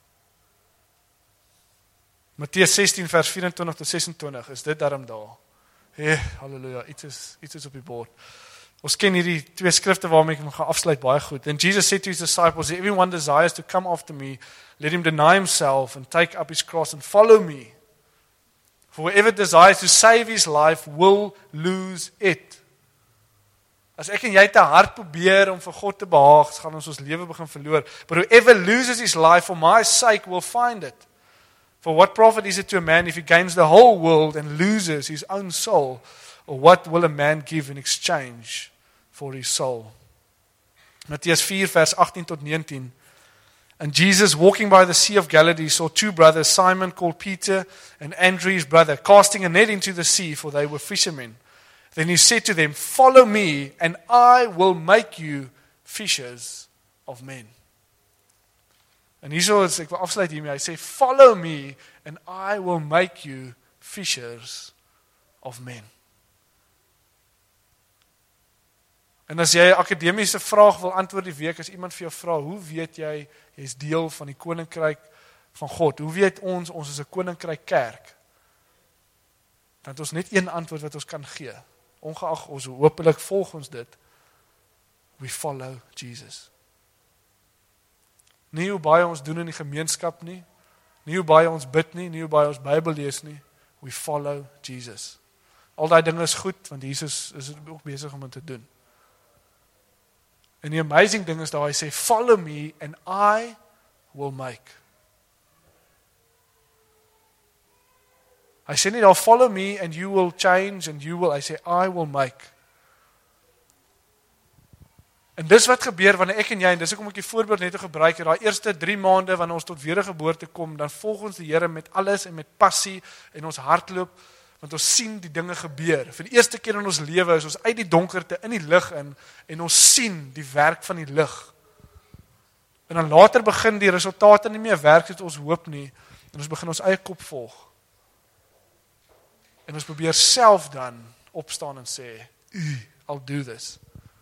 Matteus sestien vers vyf en twintig tot ses en twintig, is dit daarom daar? Hey, halleluja, iets is, iets is op die bord. Ons ken hierdie twee skrifte waarmee ek gaan afsluit baie goed. And Jesus said to his disciples, if everyone desires to come after me, let him deny himself and take up his cross and follow me. For whoever desires to save his life will lose it. As ek en jy te hard probeer om vir God te behaag, gaan ons ons lewe begin verloor. But whoever loses his life for my sake will find it. For what profit is it to a man if he gains the whole world and loses his own soul? Or what will a man give in exchange for his soul? Matteus four vers eighteen tot nineteen. And Jesus, walking by the Sea of Galilee, saw two brothers, Simon called Peter and Andrew his brother, casting a net into the sea, for they were fishermen. Then he said to them, follow me, and I will make you fishers of men. En hierso is, ek wil afsluit hiermee, hy sê, follow me, and I will make you fishers of men. En as jy 'n akademiese vraag wil antwoord die week, as iemand vir jou vra, hoe weet jy, jy is deel van die koninkryk van God, hoe weet ons, ons is 'n koninkryk kerk, dan het ons net een antwoord wat ons kan gee, ongeag ons, hopelik volg ons dit, we follow Jesus. Nie hoe baie ons doen in die gemeenskap nie, nie hoe baie ons bid nie, nie hoe baie ons Bybel lees nie, we follow Jesus. Al daai dinge is goed, want Jesus is ook besig om dit te doen. En die amazing ding is daar, hy sê, follow me and I will make. Hy sê nie daar, follow me and you will change and you will, hy sê, I will make. En dis wat gebeur wanneer ek en jy, en dis ek om ek die voorbeeld net te gebruik, in die eerste drie maande wanneer ons tot wedergeboorte kom, dan volg ons die Here met alles en met passie en ons hardloop, want ons sien die dinge gebeur. Vir die eerste keer in ons lewe is ons uit die donkerte in die lig in, en ons sien die werk van die lig. En dan later begin die resultate nie meer werk soos ons hoop nie, en ons begin ons eie kop volg. En ons probeer self dan opstaan en sê, I'll do this.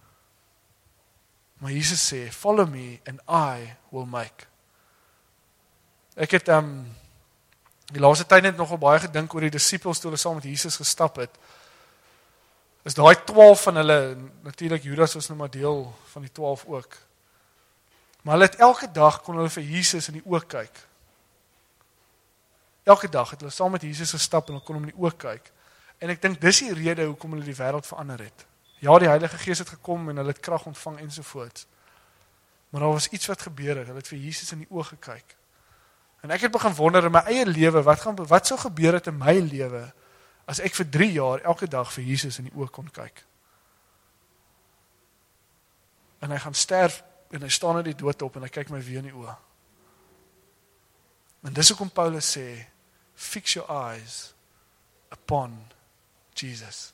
Maar Jesus sê, follow me and I will make. Ek het um, die laaste tyd net nogal baie gedink oor die disippels toe hulle saam met Jesus gestap het. Is daai twaalf van hulle, natuurlik Judas was nou maar deel van die twaalf ook. Maar hulle het elke dag kon hulle vir Jesus in die oë kyk. Elke dag het hulle saam met Jesus gestap en hulle kon hom in die oë kyk. En ek dink dis die rede hoekom hulle die wêreld verander het. Ja, die Heilige Gees het gekom en hulle het krag ontvang ensovoorts. Maar daar was iets wat gebeur het. Hulle het vir Jesus in die oë gekyk. En ek het begin wonder in my eie lewe, wat gaan wat sou gebeur het in my lewe as ek vir drie jaar elke dag vir Jesus in die oë kon kyk. En hy gaan sterf en hy staan uit die dood op en hy kyk my weer in die oë. En dis hoekom Paulus sê, fix your eyes upon Jesus.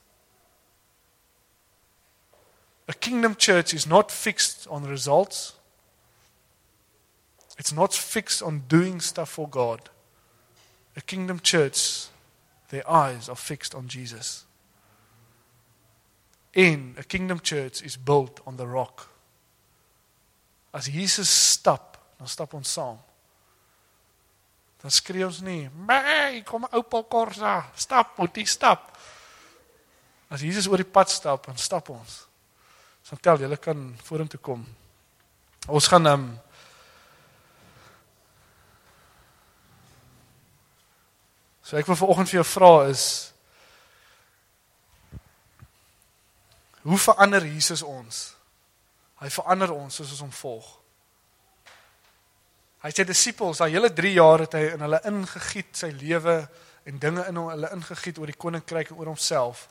A kingdom church is not fixed on results. It's not fixed on doing stuff for God. A kingdom church, their eyes are fixed on Jesus. And a kingdom church is built on the rock. As Jesus stap, dan stap ons saam. Dan skree ons nie, "Mei, kom oupa Korsa, stap, moet jy stap." As Jesus oor die pad stap, dan stap ons. So tel, julle kan vorentoe kom. Ons gaan um, So ek wil vanoggend vir jou vra is, hoe verander Jesus ons? Hy verander ons soos ons hom volg. Hy sê disippels, daai hele drie jaar het hy in hulle ingegiet sy lewe en dinge in hulle ingegiet oor die koninkryk en oor homself,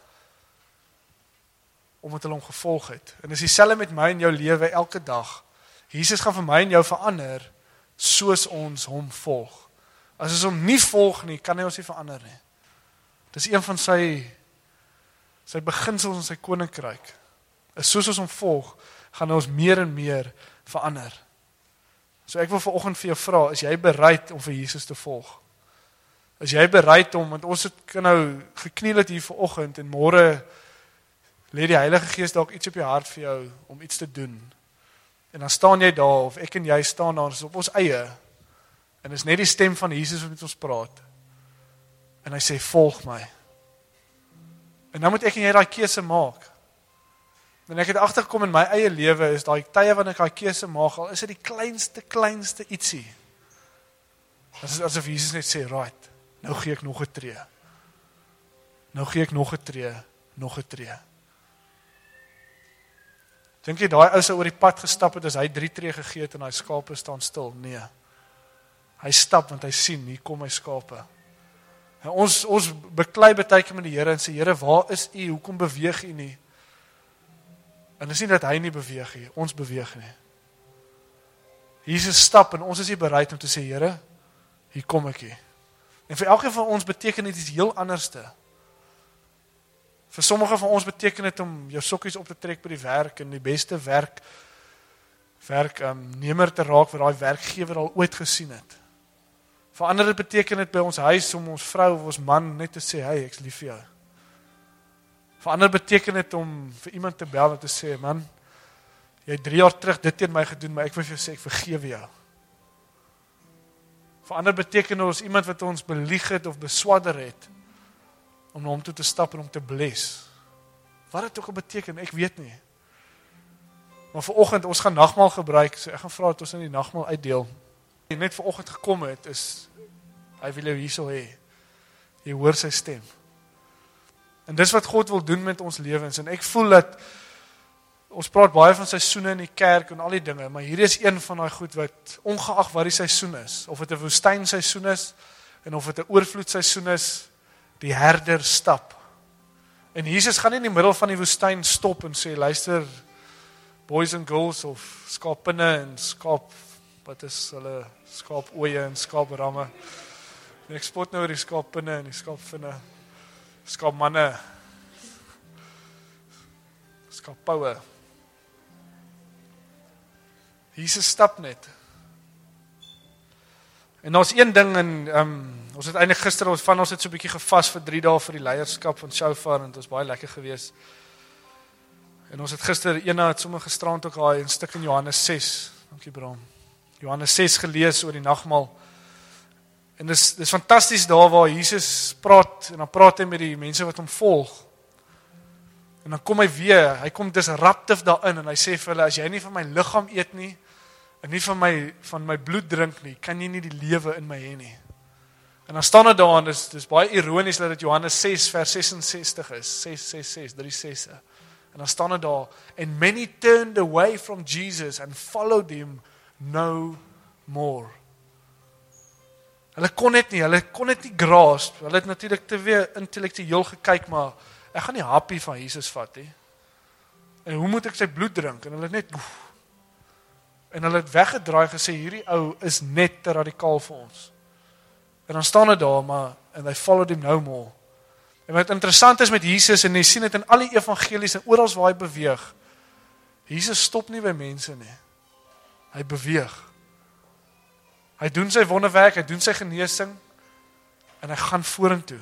omdat hulle hom gevolg het. En dis dieselfde met my en jou lewe elke dag. Jesus gaan vir my en jou verander, soos ons hom volg. As ons hom nie volg nie, kan hy ons nie verander nie. Dis een van sy, sy beginsels in sy koninkryk. Is soos ons hom volg, gaan hy ons meer en meer verander. So ek wil vanoggend vir jou vra, is jy bereid om vir Jesus te volg? Is jy bereid om, want ons het kan nou gekniel het hier vanoggend en môre lê die Heilige Gees dalk iets op jou hart vir jou om iets te doen. En dan staan jy daar, of ek en jy staan daar, is op ons eie, en is net die stem van Jesus wat met ons praat. En hy sê, volg my. En dan moet ek en jy daai keuse maak. En ek het agtergekom in my eie lewe, is daai tye wanneer ek daai keuse maak, al is dit die kleinste, kleinste ietsie. Dit is asof Jesus net sê, right, nou gee ek nog 'n tree. Nou gee ek nog 'n tree, nog 'n tree. Dink jy daai ou se oor die pad gestap het, as hy drie tree gegee het en hy skape staan stil? Nee. Hy stap want hy sien, hier kom my skape. En ons ons beklei baie keer met die Here en sê, Here, waar is U? Hoekom beweeg U nie? En dis nie dat hy nie beweeg nie, ons beweeg nie. Jesus stap en ons is nie bereid om te sê, Here, hier kom ek hier. En vir elkeen van ons beteken dit iets heel anderste. Vir sommige van ons beteken dit om jou sokkies op te trek by die werk en die beste werk werk um, nemer te raak wat daai werkgewer al ooit gesien het. Vir ander beteken dit by ons huis om ons vrou of ons man net te sê, hey, ek's lief vir jou. Vir ander beteken dit om vir iemand te bel en te sê, man, jy het drie jaar terug dit teen my gedoen, maar ek wil vir jou sê, ek vergewe jou. Vir ander beteken ons iemand wat ons belieg het of beswadder het, om na hom toe te stap en hom te bless. Wat het ook al beteken, ek weet nie. Maar vanoggend, ons gaan nagmaal gebruik, so ek gaan vra dat ons in die nagmaal uitdeel. Wat net vanoggend gekom het, is, hy wil jou hierso hê. Jy hoor sy stem. En dis wat God wil doen met ons lewens, en ek voel dat, ons praat baie van seisoene in die kerk en al die dinge, maar hier is een van die goed wat, ongeag wat die seisoen is, of het 'n woestynseisoen is, en of het 'n oorvloedseisoen is, die herder stap. En Jesus gaan nie in die middel van die woestyn stop en sê, luister, boys and girls, of skaapinne en skaap, wat is hulle, skaapooie en skaapramme. En ek spot nou oor die skaapinne en die skaapvinne, skaapmanne, skaappoue. Jesus stap net. En daar's een ding, en um, ons het eintlik gister, ons van ons het so 'n bietjie gevas vir drie dae vir die leierskap van Shofar, en dit was baie lekker geweest. En ons het gister, ena het sommer gisterand ook daai 'n stuk in Johannes ses, dankie Bram, Johannes ses gelees oor die nagmaal. En dis dis fantasties daar waar Jesus praat, en dan praat hy met die mense wat hom volg. En dan kom hy weer, hy kom disruptief daarin, en hy sê vir hulle, as jy nie van my liggaam eet nie, en nie van my, van my bloed drink nie, kan jy nie die lewe in my hê nie. En dan staan dit daar, en dis, dis baie ironies dat dit Johannes ses vers sesensestig is, ses ses ses, drie sesse. En dan staan dit daar, and many turned away from Jesus and followed him no more. Hulle kon net nie, hulle kon net nie grasp, hulle het natuurlik te weer intellektueel gekyk, maar ek gaan nie happie van Jesus vat nie. En hoe moet ek sy bloed drink? En hulle het net, boef, en hulle het weggedraai gesê, hierdie ou is net te radikaal vir ons. En dan staan dit daar, maar, and they followed him no more. En wat interessant is met Jesus, en jy sien dit in al die evangelies, en oral waar hy beweeg, Jesus stop nie by mense nie. Hy beweeg. Hy doen sy wonderwerk, hy doen sy genesing, en hy gaan vorentoe.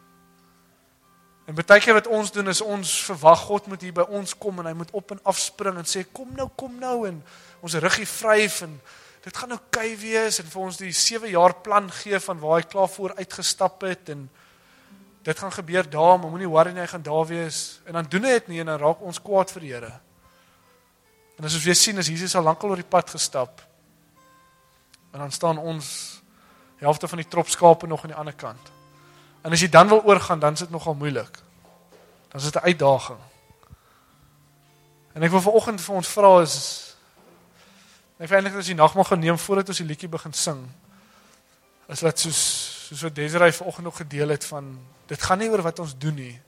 En baie keer wat ons doen, is ons verwag, God moet hier by ons kom, en hy moet op en afspring, en sê, kom nou, kom nou, en ons ruggie vryf, en dit gaan oukei wees, en vir ons die sewe jaar plan gee, van waar hy klaar voor uitgestap het, en dit gaan gebeur daar, maar moenie worry nie, hy gaan daar wees, en dan doen hy het nie, en dan raak ons kwaad vir die Here. En as ons weer sien, is Jesus al lankal oor die pad gestap, en dan staan ons, die helfte van die tropskape nog aan die ander kant. En as jy dan wil oorgaan, dan is dit nogal moeilik. Dan is dit 'n uitdaging. En ek wil vanoggend vir ons vra is, Ek vind eintlik as die nagmaal geneem voordat ons die liedjie begin sing, is dat soos soos wat Desiree vanoggend nog gedeel het van, dit gaan nie oor wat ons doen nie,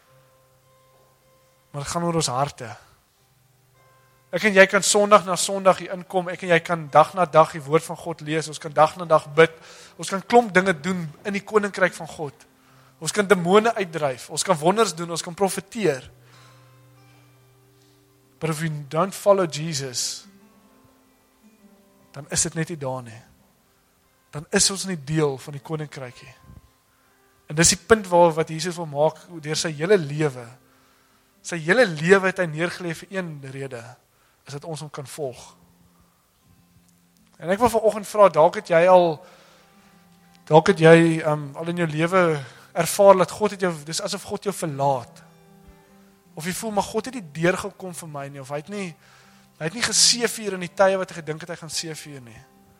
maar dit gaan oor ons harte. Ek en jy kan Sondag na Sondag hier inkom, ek en jy kan dag na dag die woord van God lees, ons kan dag na dag bid, ons kan klomp dinge doen in die koninkryk van God. Ons kan demone uitdryf, ons kan wonders doen, ons kan profeteer. But if we don't follow Jesus, dan is dit net nie daar nie. Dan is ons nie deel van die koninkryk nie. En dis die punt waar wat Jesus wil maak deur sy hele lewe. Sy hele lewe het hy neergelê vir een rede, is dat ons hom kan volg. En ek wil vanoggend vra, dalk het jy al dalk het jy um, al in jou lewe ervaar dat God het jou, dis asof God jou verlaat. Of jy voel, maar God het nie deurgekom vir my nie, of hy het nie hy het nie geseëvier in die tye wat hy gedink het hy gaan seëvier nie.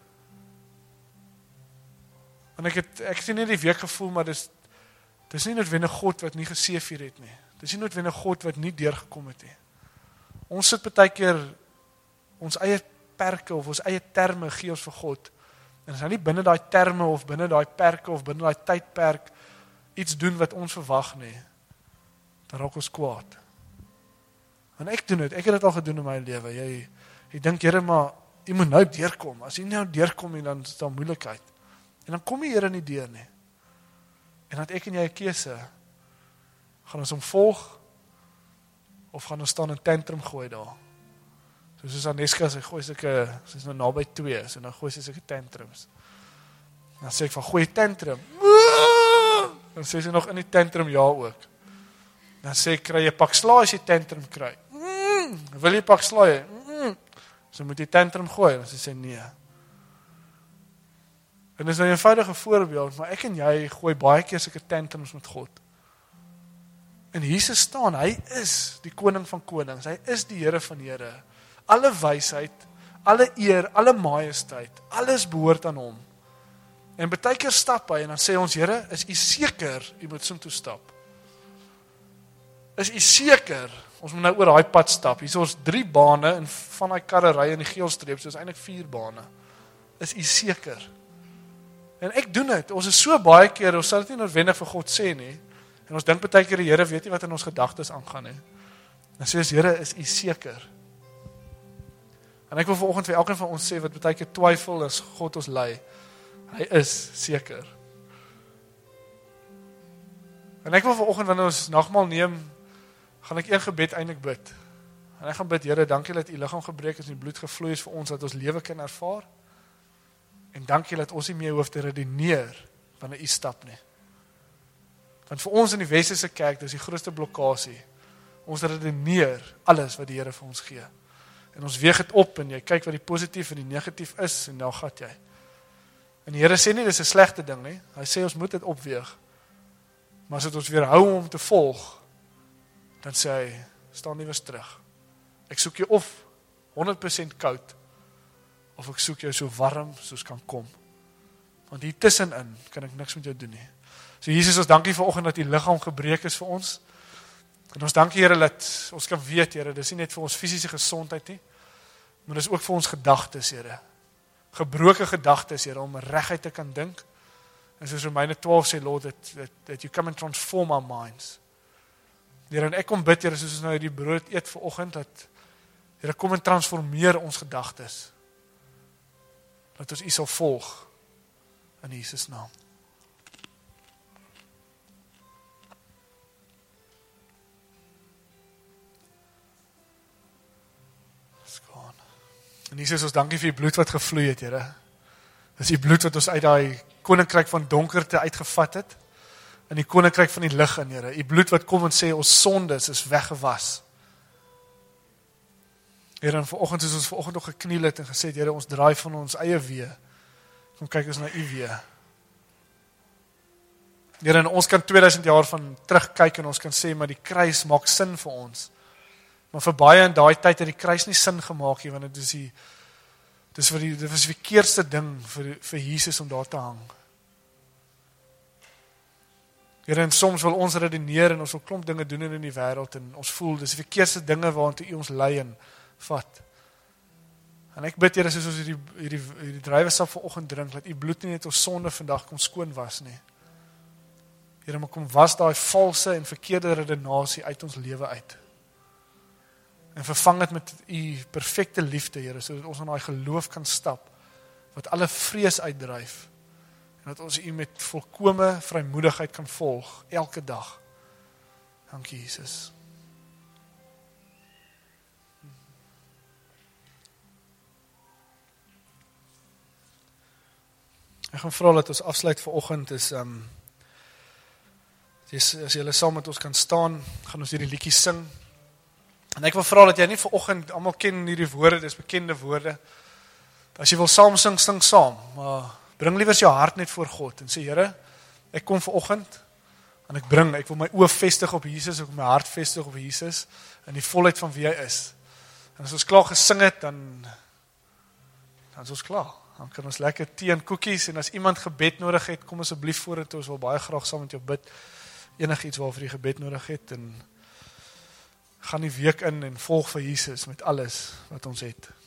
En ek het ek het nie die week gevoel, maar dis dis nie noodwendig God wat nie geseëvier het nie. Dis nie noodwendig God wat nie deurgekom het nie. Ons sit baie keer ons eie perke of ons eie terme gee ons vir God. En as hy nie binne daai terme of binne daai perke of binne daai tydperk iets doen wat ons verwag nie, dan raak ons kwaad. En ek doen dit, ek het dit al gedoen in my lewe. Jy, jy dink, Here, maar jy moet nou deurkom. As jy nou deurkom nie, dan is daar moeilikheid. En dan kom die Here nie deur nie. En dan ek en jy 'n keuse. Gaan ons hom volg of gaan ons staan in tantrum gooi daar? So soos Aneska, sy gooi sulke, sy is nou naby twee, so dan gooi sy sulke tantrums. Dan sê ek van, gooi tantrum. Dan sê sy nog in die tantrum ja ook. Dan sê ek, kry jy pak slaai as jy tantrum kry. Mm, wil jy pak slaai? Mm. So moet jy tantrum gooi, dan sê sy nee. En dis nou 'n eenvoudige voorbeeld, maar ek en jy gooi baie keer sulke tantrums met God. En Jesus staan, hy is die koning van konings, hy is die Here van Here. Alle wysheid, alle eer, alle majesteit, alles behoort aan hom. En baie keer stap hy en dan sê ons, Here, is u seker u moet soontoe stap? Is u seker ons moet nou oor daai pad stap? Hier is ons drie bane en van daai karre ry in die geelstreep, so is eintlik vier bane. Is u seker? En ek doen dit. Ons is so baie keer, ons sal dit nie noodwendig vir God sê nie. En ons dink baie keer die Here weet nie wat in ons gedagtes aangaan nie. Dan sê ons, Here, is u seker? En ek wil vanoggend vir elkeen van ons sê wat baie keer twyfel as God ons lei. Hy is seker. En ek wil vanoggend wanneer ons nagmaal neem, gaan ek een gebed eintlik bid. En ek gaan bid, Here, dankie dat u liggaam gebreek is en die bloed gevloei is vir ons dat ons lewe kan ervaar. En dankie dat ons nie meer hoef te redeneer wanneer u stap nie. Want vir ons in die Westerse kerk, dis die grootste blokkade. Ons redeneer alles wat die Here vir ons gee. En ons weeg dit op en jy kyk wat die positief en die negatief is en dan gat jy. En die Here sê nie dis 'n slegte ding nie. Hy sê ons moet dit opweeg. Maar as dit ons weer hou om te volg, dan sê hy, staan nie weer terug. Ek soek jou of honderd persent koud, of ek soek jou so warm soos kan kom. Want hier tussenin kan ek niks met jou doen nie. So Jesus, ons dankie vir oggend dat die liggaam gebreek is vir ons. En ons dankie Here dat ons kan weet, Here, dis nie net vir ons fisiese gesondheid nie, maar dis ook vir ons gedagtes, Here. Gebroke gedagtes, Here, om reguit te kan dink. En soos Romeine twaalf sê, Lord, that, that, that you come and transform our minds. Here, en ek kom bid, Here, soos ons nou die brood eet vir oggend, dat Here, kom en transformeer ons gedagtes. Dat ons u sal volg in Jesus naam. En Jesus, ons dankie vir die bloed wat gevloei het, Here. Dis die bloed wat ons uit daai koninkryk van donkerte uitgevat het, in die koninkryk van die lig in, Here. Die bloed wat kom en sê, ons sondes is weggewas. Here, en vanoggend is ons vanoggend nog gekniel het en gesê, Here, ons draai van ons eie wee. Kom kyk ons na u wee. Here, en ons kan tweeduisend jaar van terugkyk en ons kan sê, maar die kruis maak sin vir ons. Maar vir baie in daai tyd het die kruis nie sin gemaak nie, want dit is die dis vir die dit was die verkeerdste ding vir vir Jesus om daar te hang. Here, en soms wil ons redeneer en ons wil klomp dinge doen in die wêreld en ons voel dis die verkeerdste dinge waartoe u ons lei en vat. En ek bid, Here, soos ons hierdie, hierdie, hierdie druiwesap vanoggend drink, dat U bloed nie net ons sonde vandag kom skoon was nie. Here, maar kom was daai valse en verkeerde redenasie uit ons lewe uit. En vervang dit met U perfekte liefde, Here, sodat ons in daai geloof kan stap, wat alle vrees uitdryf, en dat ons U met volkome vrymoedigheid kan volg, elke dag. Dankie, Jesus. Ek gaan vra dat ons afsluit vanoggend is, um, as, as julle saam met ons kan staan, gaan ons hierdie liedjie sing. En ek wil vra dat jy nie vanoggend, almal ken hierdie woorde, dis bekende woorde. As jy wil saam sing, sing saam, maar bring liewers jou hart net voor God en sê, Here, ek kom vanoggend en ek bring, ek wil my oë vestig op Jesus, ek wil my hart vestig op Jesus in die volheid van wie hy is. En as ons klaar gesing het, dan dan is ons klaar. Dan kan ons lekker tee en koekies, en as iemand gebed nodig het, kom asseblief vorentoe, ons wil baie graag saam met jou bid, enig iets waarvoor jy gebed nodig het, en gaan die week in en volg vir Jesus met alles wat ons het.